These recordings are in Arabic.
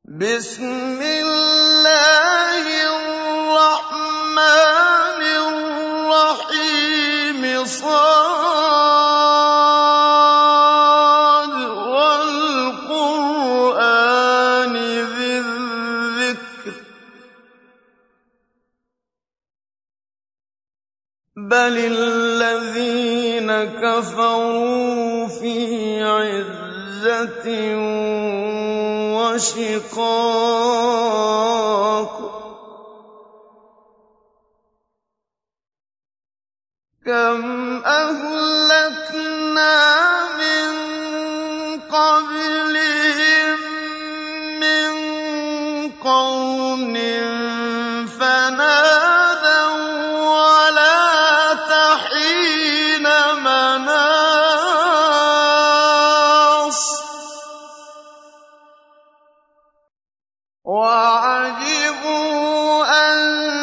بسم الله الرحمن الرحيم صاد والقرآن ذي الذكر بل الذين كفروا في عزة وشقاق كم أهلكنا من قبلهم من قرن فنادوا ولا تحين مناص وعجبوا أن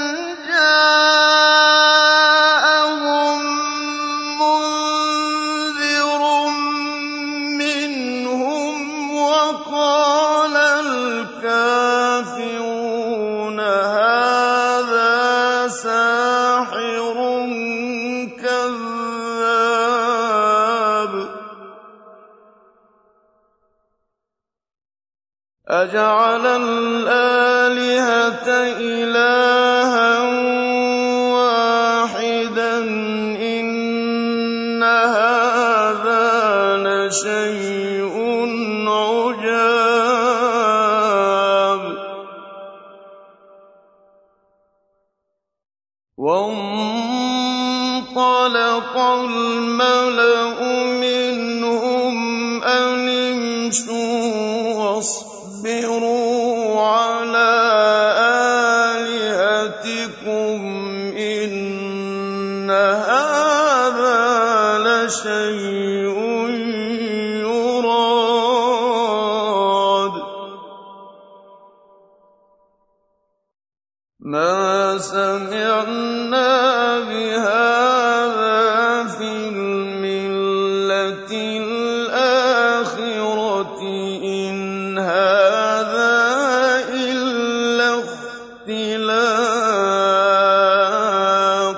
جاءهم منذر منهم وقال الكافرون هذا ساحر كذاب أجعل الآلهة إلها واحدا إن هذا لشيء عجاب وانطلق الملأ منهم أن امشوا واصبروا على آلهتكم إن هذا لشيء يراد ما سمعنا بهذا في الملة الآخرة إن هذا إلا اختلاق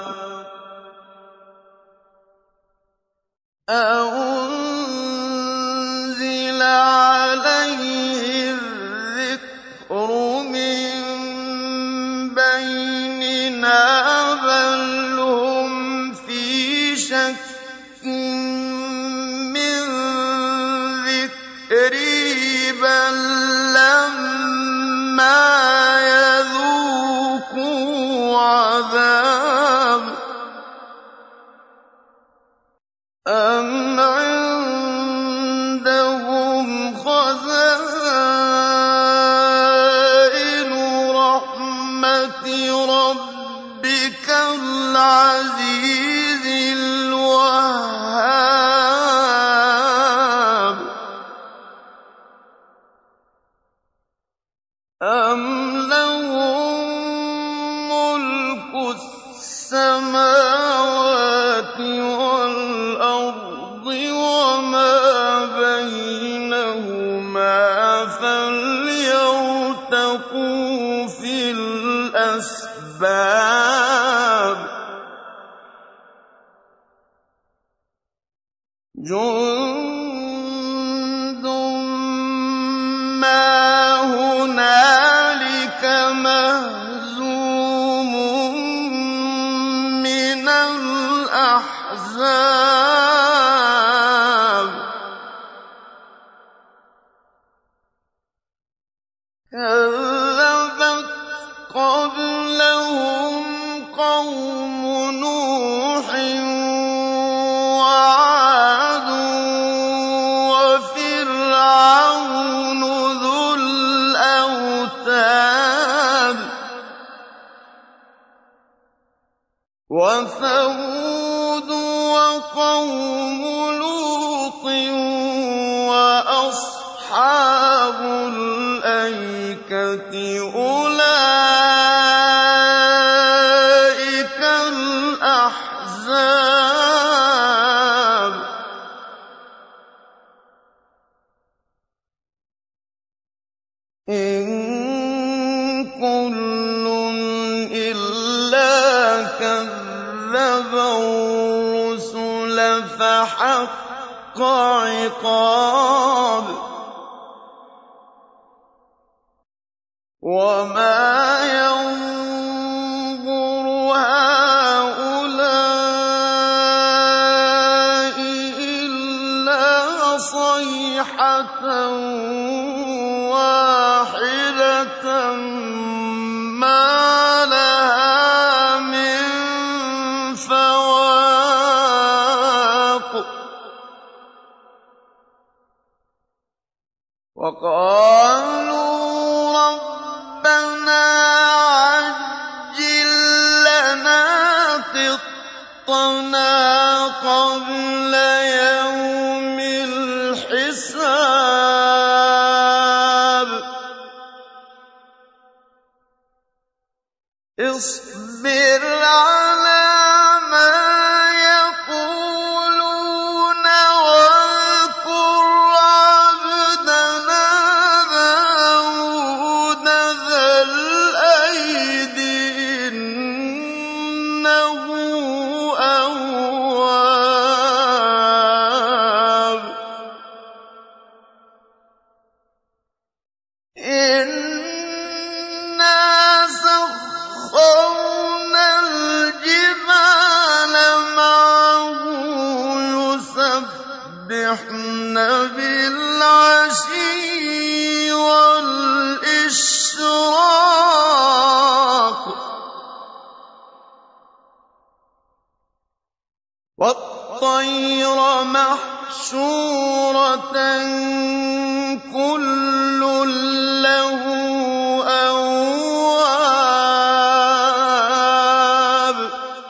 أُنزِلَ عليه الذكر من بيننا بل هم في شك من ذكري بل لما يذوقوا عذاب أم عندهم خزائن رحمة ربك العزيز الوهاب أم لهم ملك السماوات والأرض وما بينهما فليرتقوا في الأسباب جند ما هنالك مهزوم من الأحزاب كذبت قبلهم قوم نوح وعاد وفرعون ذو الأوتاد وثمود وقوم لوط وأصحاب الأيكة أولئك الأحزاب إن الرُّسُلَ فَحَقَّ عِقَابِ وَمَا يَنظُرُ هَٰؤُلَاءِ إِلَّا صَيْحَةً وَاحِدَةً مَّا لَهَا مِن فَوَاقٍ وَقَالُوا رَبَّنَا عَجِّل لَّنَا قِطَّنَا قَبْلَ يَوْمِ الْحِسَابِ اصْبِرْ عَلَىٰ مَا يَقُولُونَ وَاذْكُرْ عَبْدَنَا دَاوُودَ ذَا الْأَيْدِ ۖ إِنَّهُ أَوَّابٌ إِنَّا سَخَّرْنَا الْجِبَالَ مَعَهُ يُسَبِّحْنَ بِالْعَشِيِّ وَالْإِشْرَاقِ وَالطَّيْرَ مَحْشُورَةً كُلٌّ لَّهُ أَوَّابٌ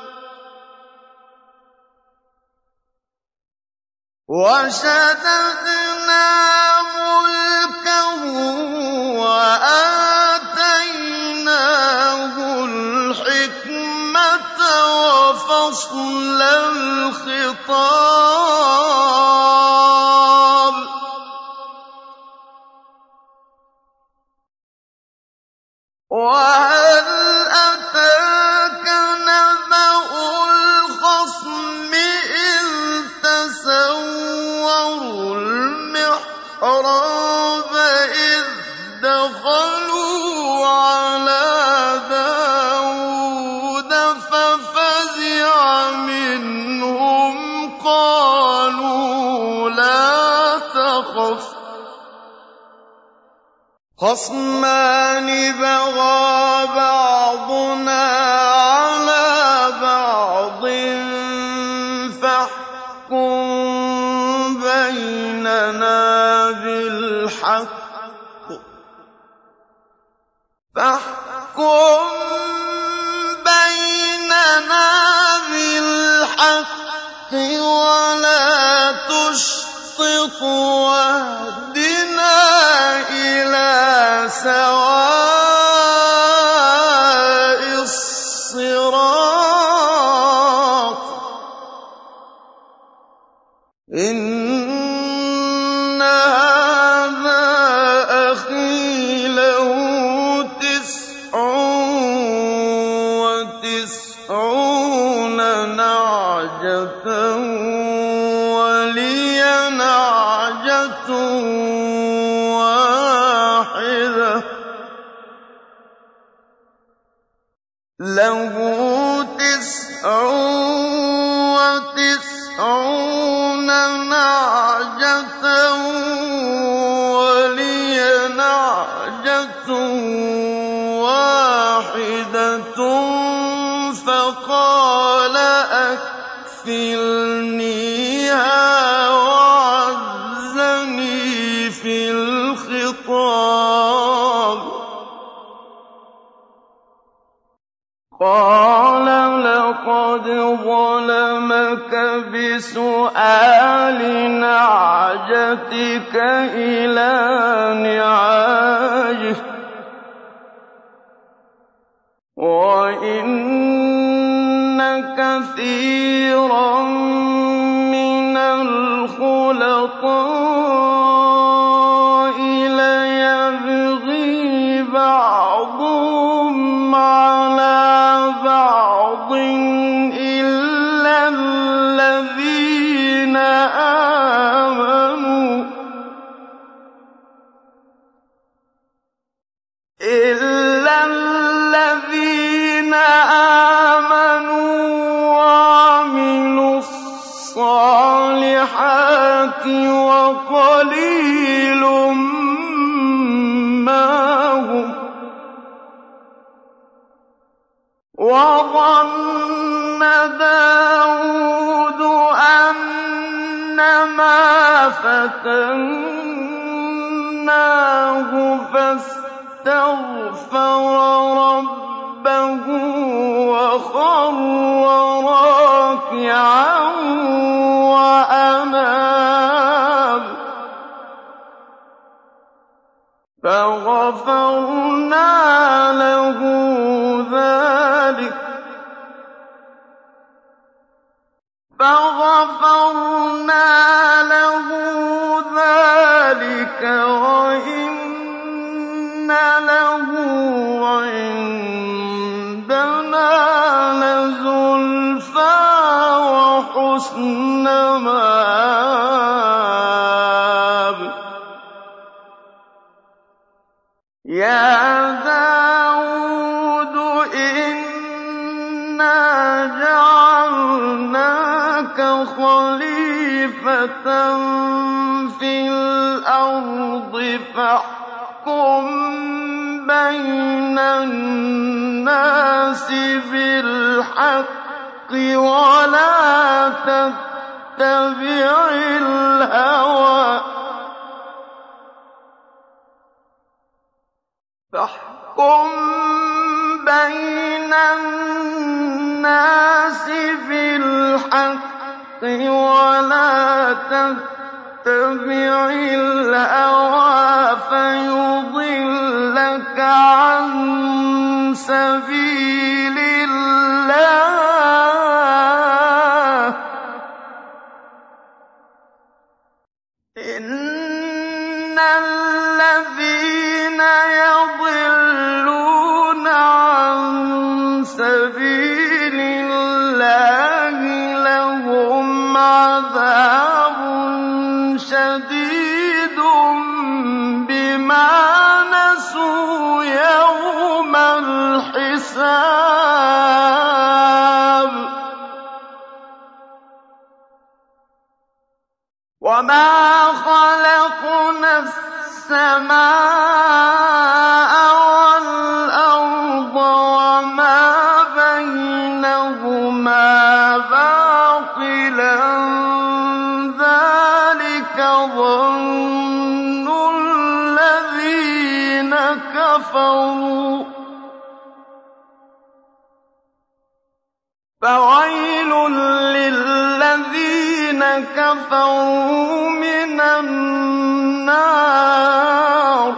وَشَدَدْنَا مُلْكَهُ وَآتَيْنَاهُ الْحِكْمَةَ وَفَصْلَ الْخِطَابِ وَهَلْ أَتَاكَ نَبَأُ الْخَصْمِ إِذْ تَسَوَّرُوا الْمِحْرَابَ إِذْ دَخَلُوا عَلَىٰ دَاوُودَ فَفَزِعَ مِنْهُمْ قَالُوا لَا تَخَفْ خَصْمَانِ بَغَىٰ بَعْضُنَا عَلَىٰ بَعْضٍ فَاحْكُم بَيْنَنَا بِالْحَقِّ وَلَا تُشْطِطْ وَاهْدِنَا إِلَىٰ سَوَاءِ الصِّرَاطِ إِنَّ هَٰذَا أَخِي لَهُ 99 نَعْجَةً وَلِيَ نَعْجَةٌ وَاحِدَةٌ لَّهُ 99 نَعْجَةً وَلِيَ نَعْجَةٌ وَاحِدَةٌ فَقَالَ أَكْفِلْنِيهَا وَعَزَّنِي فِي الْخِطَابِ قَالَ لَقَدْ ظَلَمَكَ بِسُؤَالِ نَعْجَتِكَ إِلَىٰ نِعَاجِهِ وَإِنَّ كَثِيرًا مِّنَ الْخُلَطَاءِ لَيَبْغِي بَعْضُهُمْ عَلَىٰ بَعْضٍ إِلَّا إِلَّا الَّذِينَ آمَنُوا وَعَمِلُوا الصَّالِحَاتِ وَقَلِيلٌ مَّا هُمْ ۗ وَظَنَّ دَاوُودُ أَنَّمَا فَتَنَّاهُ فَاسْتَغْفَرَ رَبَّهُ وَخَرَّ رَاكِعًا وَأَنَابَ ۩ فَغَفَرْنَا لَهُ ذَٰلِكَ وَإِنَّ لَهُ عِندَنَا لَزُلْفَىٰ وَحُسْنَ مَآبٍ يَا دَاوُودُ إِنَّا جَعَلْنَاكَ خَلِيفَةً فِي الْأَرْضِ فَاحْكُم بَيْنَ النَّاسِ بِالْحَقِّ وَلَا تَتَّبِعِ الْهَوَىٰ فَيُضِلَّكَ عَن سَبِيلِ اللَّهِ ۚ إِنَّ الَّذِينَ يَضِلُّونَ عَن سَبِيلِ اللَّهِ لَهُمْ عَذَابٌ شَدِيدٌ بِمَا نَسُوا يَوْمَ الْحِسَابِ وَمَا خَلَقْنَا السَّمَاءَ وَالْأَرْضَ وَمَا بَيْنَهُمَا بَاطِلًا ۚ ذَٰلِكَ ظَنُّ الَّذِينَ كَفَرُوا ۚ فَوَيْلٌ لِّلَّذِينَ كَفَرُوا مِنَ النَّارِ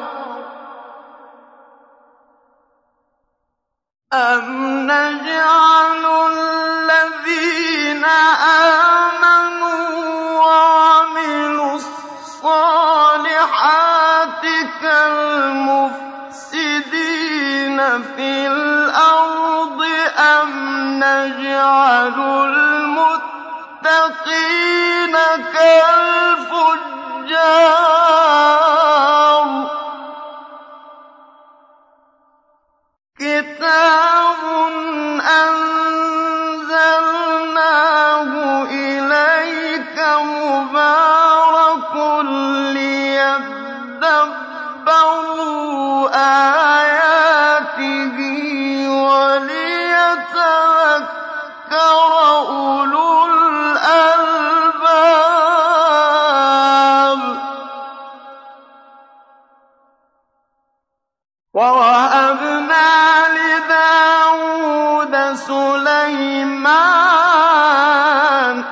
أَمْ نَجْعَلُ الَّذِينَ آمَنُوا وَعَمِلُوا الصَّالِحَاتِ كَالْمُفْسِدِينَ فِي الْأَرْضِ أَمْ نَجْعَلُ الْمُتَّقِينَ كَالْفُجَّارِ كِتَابٌ أَنزَلْنَاهُ إِلَيْكَ مُبَارَكٌ لِّيَدَّبَّرُوا آيَاتِهِ وَلِيَتَذَكَّرَ أُولُو الْأَلْبَابِ وَوَهَبْنَا لِدَاوُودَ سُلَيْمَانَ ۚ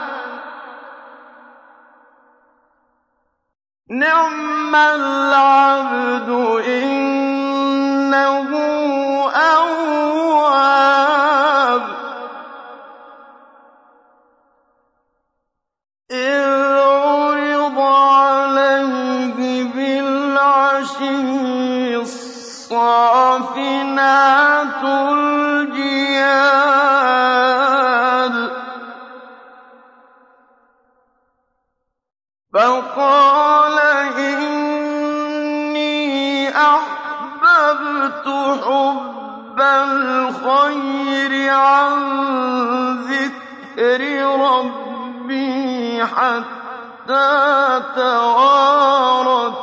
نِعْمَ الْعَبْدُ ۖ إِنَّهُ أَوَّابٌ إِذْ عُرِضَ عَلَيْهِ بِالْعَشِيِّ الصَّافِنَاتُ الْجِيَادُ فَقَالَ إِنِّي أَحْبَبْتُ توارت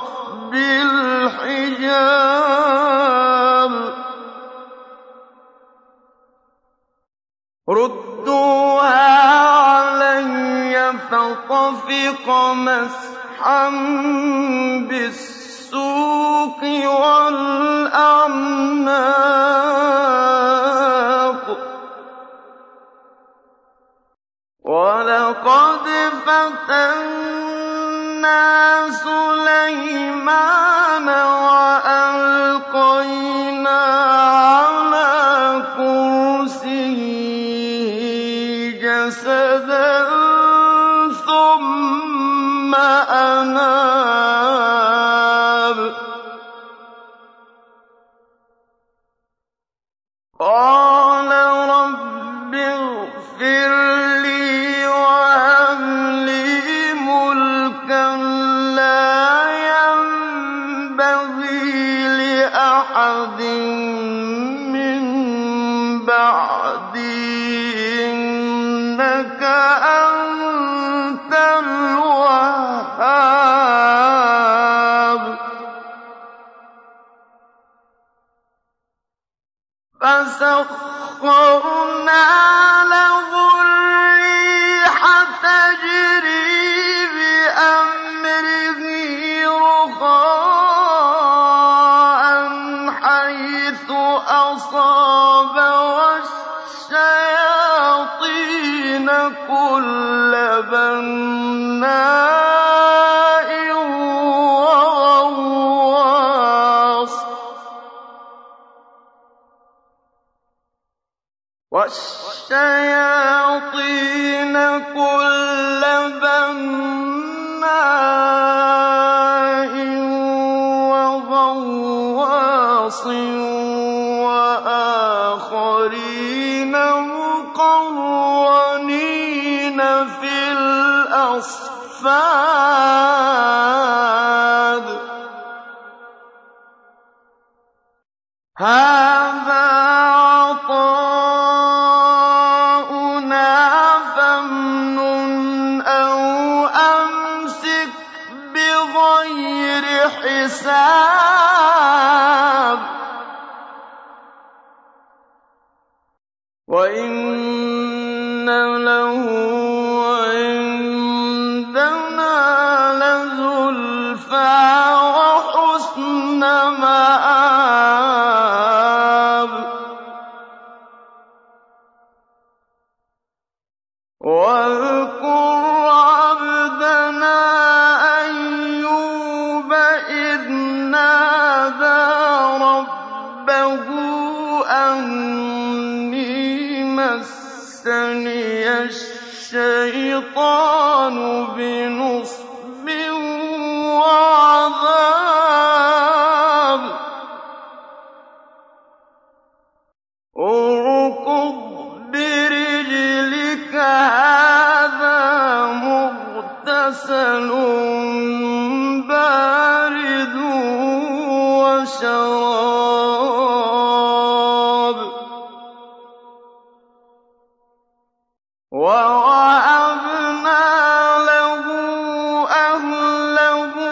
بالحجاب ردوها علي فطفق مسحا بالسوق والأعناق ولقد فتنا سليمان وألقينا على كرسيه جسدا ثم أناب قال رب اغفر لي وهب لي ملكا لا ينبغي لأحد من بعدي إنك أنت الوهاب فسخرنا له الريح تجري بأمره رخاء حيث أصاب والشياطين كل بناء وغواص والشياطين كل بناء وغواص وآخرين مقرنين في الأصفاد هذا عطاؤنا فامنن أو أمسك بغير حساب وإن له عندنا لزلفى وحسن مآب واذكر عبدنا أيوب إذ نادى ربه أني مسني الشيطان بنصب وعذاب اركض برجلك هذا مغتسل بارد وشراب ووهبنا له أهله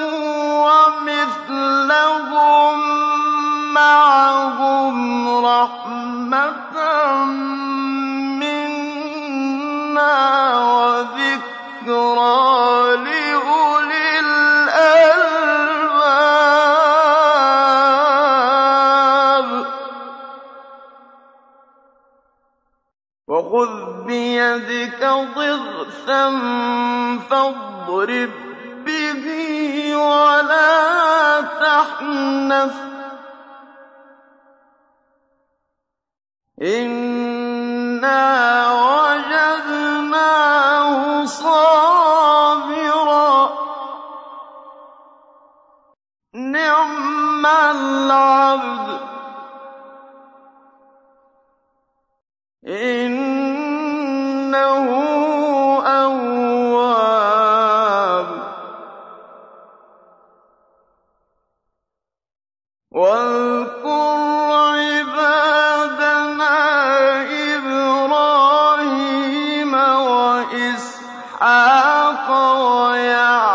ومثلهم معهم رحمة منا وذكرى لأولي الألباب وخذ بيدك ضغثا فاضرب به ولا تحنث إنا وجدناه صابرا نعم العبد إنه أواب واذكر عبادنا إبراهيم وإسحاق ويعقوب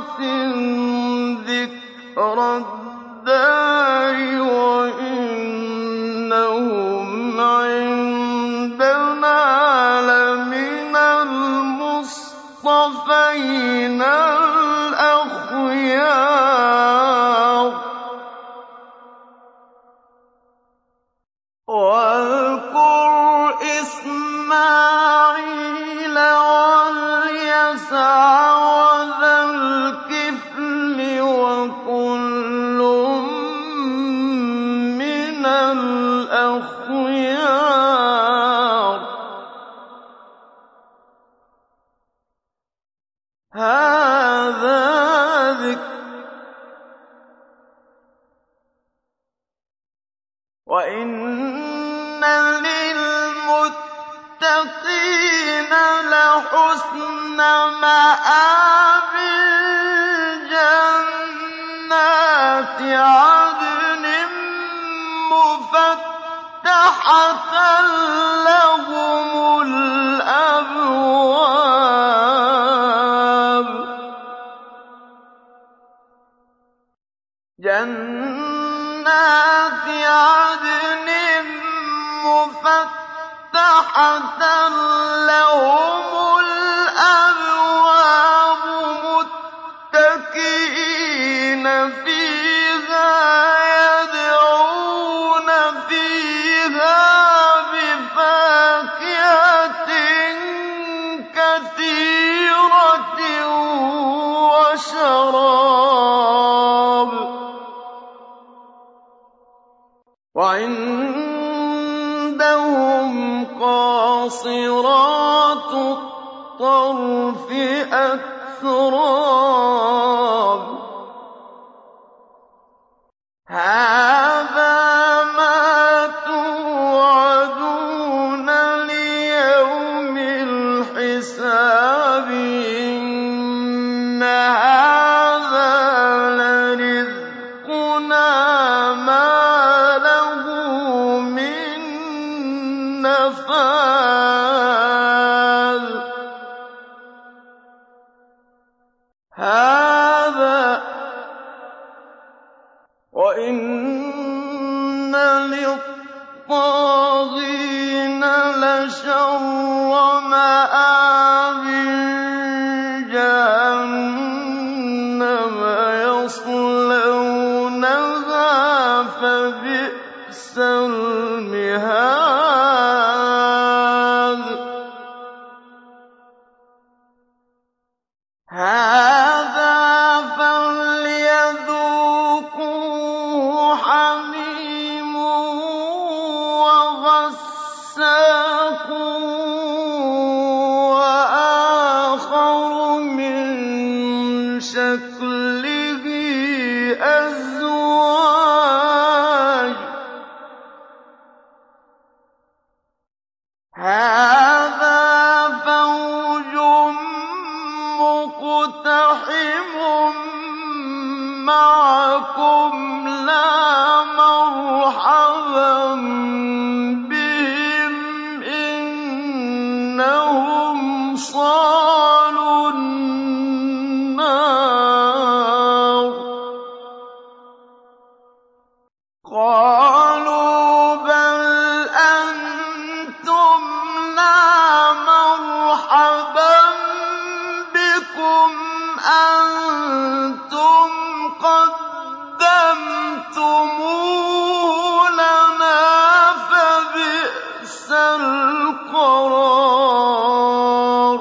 ذِكْرَى الدَّارِ وَإِنَّهُمْ عِندَنَا لَمِنَ الْمُصْطَفَيْنَ الْأَخْيَارِ وَاذْكُرْ إِسْمَاعِيلَ وَالْيَسَعَ وَذَا الْكِفْلِ وَكُلٌّ مِّنَ الْأَخْيَارِ هَٰذَا ذِكْرٌ وَإِنَّ لِلْمُتَّقِينَ لَحُسْنَ مَآبٍ جَنَّاتِ عَدْنٍ مُّفَتَّحَةً لَّهُمُ الْأَبْوَابُ جَنَّاتِ عَدْنٍ مُّفَتَّحَةً لَّهُمُ الْأَبْوَابُ مُتَّكِئِينَ فِيهَا يَدْعُونَ فِيهَا بِفَاكِهَةٍ كَثِيرَةٍ وَشَرَابٍ وَعِندَهُمْ قَاصِرَاتُ الطَّرْفِ أَتْرَابٌ هَٰذَا مَا تُوعَدُونَ لِيَوْمِ الْحِسَابِ إِنَّ هَٰذَا لَرِزْقُنَا مَا لَهُ مِن نَّفَادٍ وَإِنَّ لِلطَّاغِينَ لَشَرَّ مَآبٍ جَهَنَّمَ يَصْلَوْنَهَا فَبِئْسَ الْمِهَادُ هَٰذَا فَلْيَذُوقُوهُ حَمِيمٌ وَغَسَّاقٌ وَآخَرُ مِن شَكْلِهِ أَزْوَاجٌ هَٰذَا فَوْجٌ مُّقْتَحِمٌ مَّعَكُمْ لَا مَرْحَبًا بِهِمْ إِنَّهُمْ صَالُو النَّارِ قَالُوا بَلْ أَنتُمْ لَا مَرْحَبًا بِكُمْ أَنتُمْ قَدَّمْتُمُوهُ لَنَا فَبِئْسَ الْقَرَارُ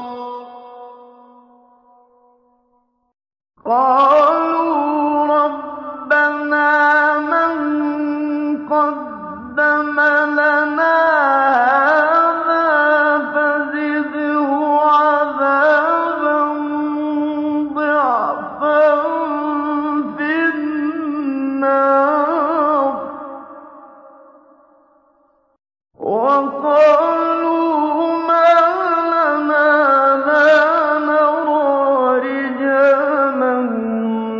قَالُوا رَبَّنَا مَن قَدَّمَ لَنَا هَٰذَا فَزِدْهُ عَذَابًا ضِعْفًا فِي النَّارِ وَقَالُوا مَا لَنَا لَا نَرَىٰ رِجَالًا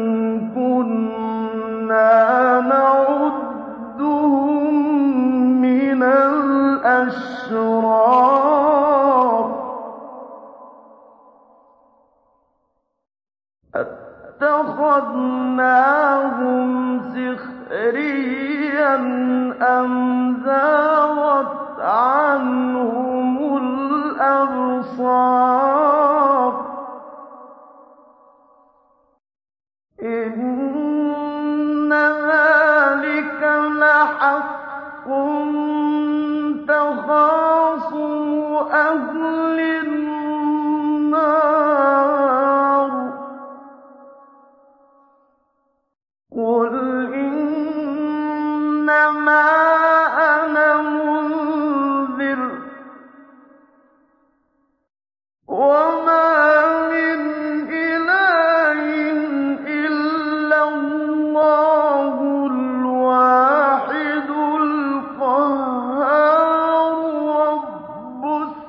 أَتَّخَذْنَاهُمْ سِخْرِيًّا أَمْ زَاغَتْ عَنْهُمُ الْأَبْصَارُ إِنَّ ذَٰلِكَ لَحَقٌّ تَخَاصُمُ أَهْلِ النَّارِ قُلْ إِنَّمَا أَنَا مُنذِرٌ وَمَا مِنْ إِلَٰهٍ إِلَّا اللَّهُ الْوَاحِدُ الْقَهَّارُ رَبُّ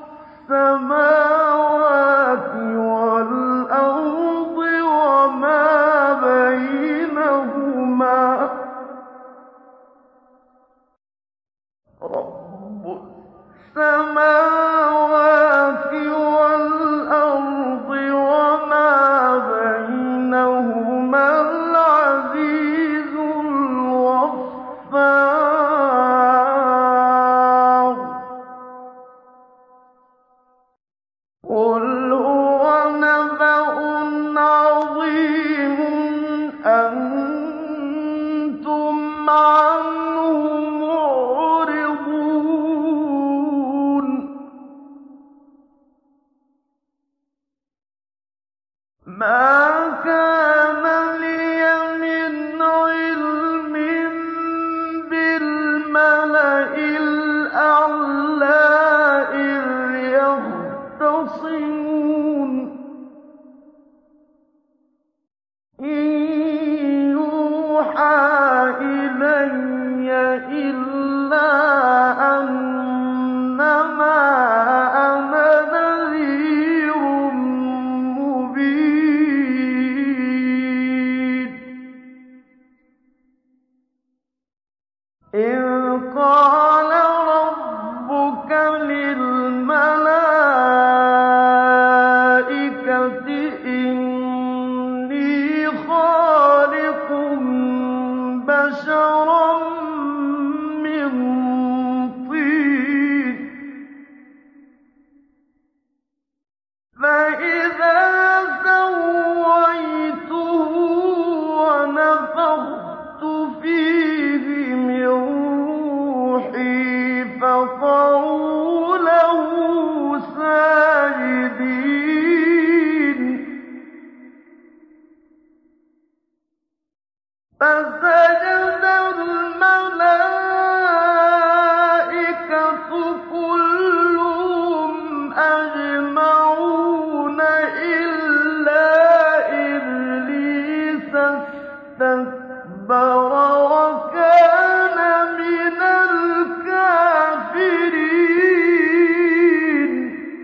السَّمَاوَاتِ وَالْأَرْضِ وَمَا بَيْنَهُمَا رَبُّ السَّمَاوَاتِ وَالْأَرْضِ وَمَا بَيْنَهُمَا الْعَزِيزُ الْغَفَّارُ قُلْ هُوَ نَبَأٌ عَظِيمٌ أَنتُمْ عَنْهُ مُعْرِضُونَ مَا كَانَ لِيَ مِنْ عِلْمٍ بِالْمَلَإِ الْأَعْلَىٰ إِذْ يَخْتَصِمُونَ إِن يُوحَىٰ إِلَيَّ إِلَّا أَنَّمَا أَنَا نَذِيرٌ مُّبِينٌ إِذْ قَالَ رَبُّكَ لِلْمَلَائِكَةِ إِنِّي خَالِقٌ بَشَرًا مِّن طِينٍ فَإِذَا سَوَّيْتُهُ وَنَفَخْتُ فِيهِ مِن رُّوحِي فَقَعُوا لَهُ سَاجِدِينَ فَسَجَدَ الْمَلَائِكَةُ كُلُّهُمْ أَجْمَعُونَ إِلَّا إِبْلِيسَ اسْتَكْبَرَ وَكَانَ مِنَ الْكَافِرِينَ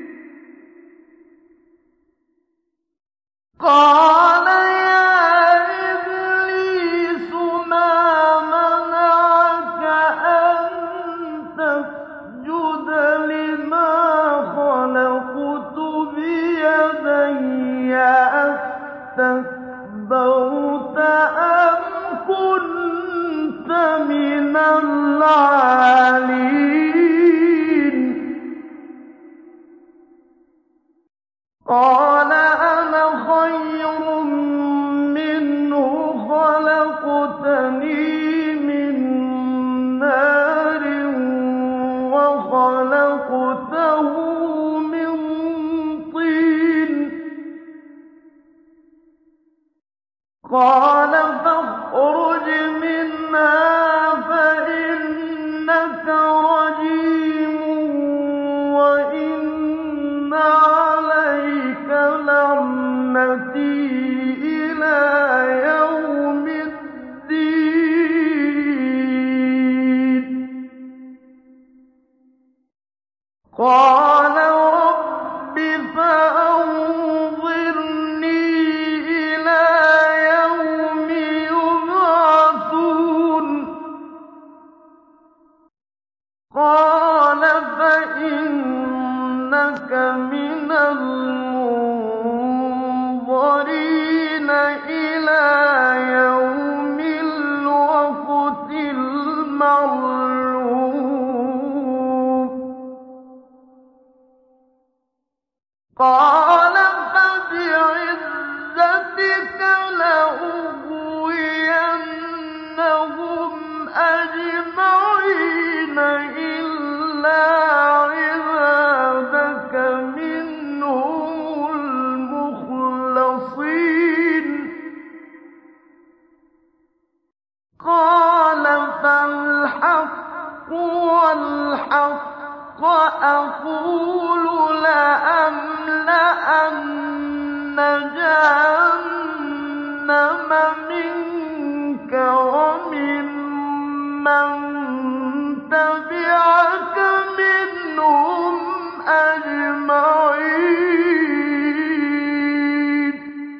قَالَ يَا إِبْلِيسُ مَا مَنَعَكَ أَن تَسْجُدَ لِمَا خَلَقْتُ بِيَدَيَّ أَسْتَكْبَرْتَ أَمْ كُنتَ مِنَ الْعَالِينَ قَالَ أَنَا خَيْرٌ مِّنْهُ خَلَقْتَنِي مِن نَّارٍ وَخَلَقْتَهُ مِن طِينٍ قَالَ فَاخْرُجْ مِنْهَا فَإِنَّكَ رَجِيمٌ وَإِنَّ عَلَيْكَ لَعْنَتِي إِلَىٰ يَوْمِ الدِّينِ قَالَ رَبِّ فَأَنظِرْنِي إِلَىٰ يَوْمِ يُبْعَثُونَ لَأُغْوِيَنَّهُمْ أَجْمَعِينَ إِلَّا عِبَادَكَ مِنْهُمُ الْمُخْلَصِينَ قَالَ فَالْحَقُّ وَالْحَقَّ أَقُولُ لَأَمْلَأَنَّ جَهَنَّمَ مِنكَ وَمِمَّن تَبِعَكَ مِنْهُمْ أَجْمَعِينَ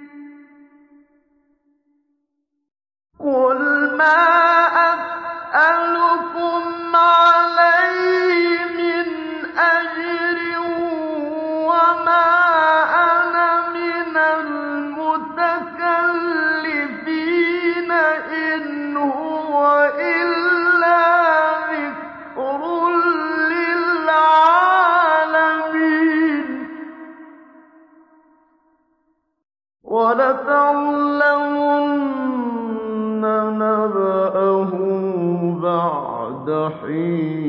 قُلْ مَا أَسْأَلُكُمْ عَلَيْهِ مِنْ أَجْرٍ وَمَا أَنَا مِنَ الْمُتَكَلِّفِينَ إِنْ هُوَ إِلَّا ذِكْرٌ لِّلْعَالَمِينَ وَلَتَعْلَمُنَّ نَبَأَهُ بَعْدَ حِينٍ